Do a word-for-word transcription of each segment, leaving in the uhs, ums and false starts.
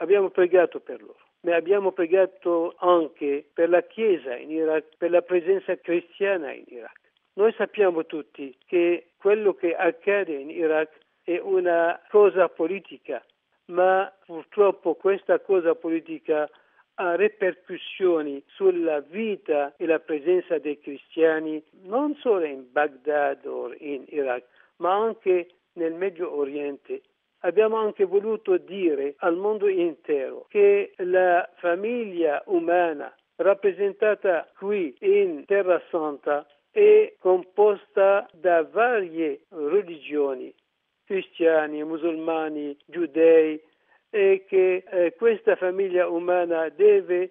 abbiamo pregato per loro, ma abbiamo pregato anche per la Chiesa in Iraq, per la presenza cristiana in Iraq. Noi sappiamo tutti che quello che accade in Iraq è una cosa politica, ma purtroppo questa cosa politica ha ripercussioni sulla vita e la presenza dei cristiani non solo in Baghdad o in Iraq, ma anche nel Medio Oriente. Abbiamo anche voluto dire al mondo intero che la famiglia umana rappresentata qui in Terra Santa è composta da varie religioni, cristiani, musulmani, giudei, e che eh, questa famiglia umana deve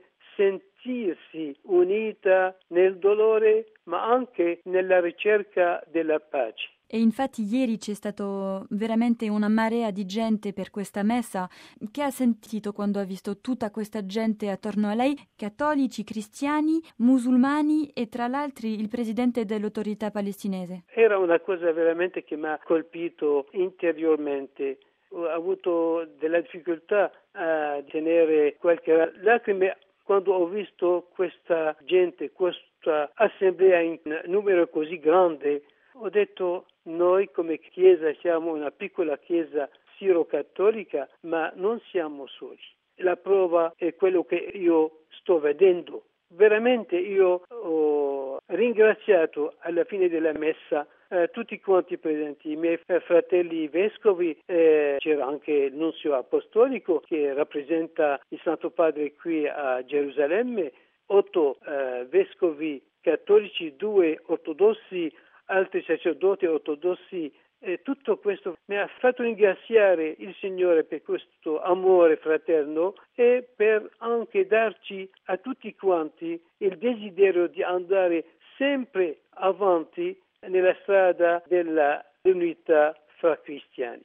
sentirsi unita nel dolore ma anche nella ricerca della pace. E infatti ieri c'è stato veramente una marea di gente per questa messa. Che ha sentito quando ha visto tutta questa gente attorno a lei? Cattolici, cristiani, musulmani e tra l'altro il presidente dell'autorità palestinese. Era una cosa veramente che mi ha colpito interiormente. Ho avuto della difficoltà a tenere qualche lacrime quando ho visto questa gente, questa assemblea in numero così grande. Ho detto, noi come Chiesa siamo una piccola Chiesa siro-cattolica, ma non siamo soli. La prova è quello che io sto vedendo. Veramente io ho ringraziato alla fine della messa eh, tutti quanti presenti, i miei fratelli vescovi, eh, c'era anche il nunzio apostolico che rappresenta il Santo Padre qui a Gerusalemme, otto eh, vescovi cattolici, due ortodossi, altri sacerdoti ortodossi. E tutto questo mi ha fatto ringraziare il Signore per questo amore fraterno e per anche darci a tutti quanti il desiderio di andare sempre avanti nella strada dell'unità fra cristiani.